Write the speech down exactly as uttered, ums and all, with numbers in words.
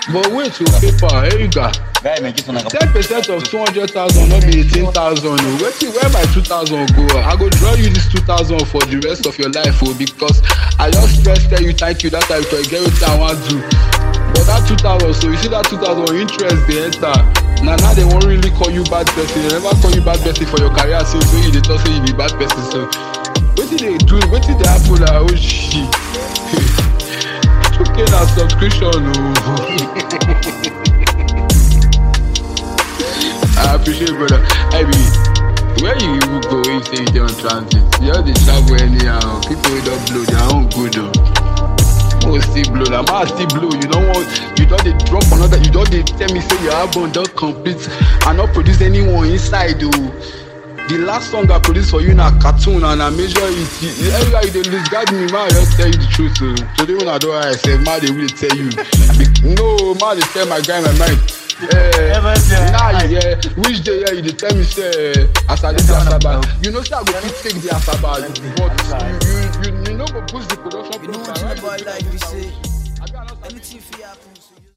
But wait to paper, here you go. Guy make it on like a ten percent of two hundred thousand, not be eighteen thousand. Where where my two thousand go? I go draw you this two thousand for the rest of your life, oh, because I just first tell you thank you that I can get what I want to. But that two thousand, so you see that two thousand interest they enter. Now now they won't really call you bad person. They never call you bad person for your career since so you they talk say you be bad person. So what did they do? What did they happen? Like, oh shit. Okay, now subscription. Oh. I appreciate it, brother. I mean, where you go if you say you on transit? You have the travel anyhow. People will don't blow their own good though. Oh, still blow. I'm out still blow. You don't want. You don't they drop another. You don't they tell me say your album don't complete and not produce anyone inside though. The last song I produced for you na cartoon and I measure it. Everywhere you dey lose guide me, man. I just tell you the truth. So today when I do what I say, man, they will tell you. No, man, they tell my guy my mind. Eh, nah, yeah. Which day yeah, you dey tell me say as I dey do Asaba. You know say I go fit take the Asaba, but you you you, you know go push the production. You know what you about like we say. Anything fit happen.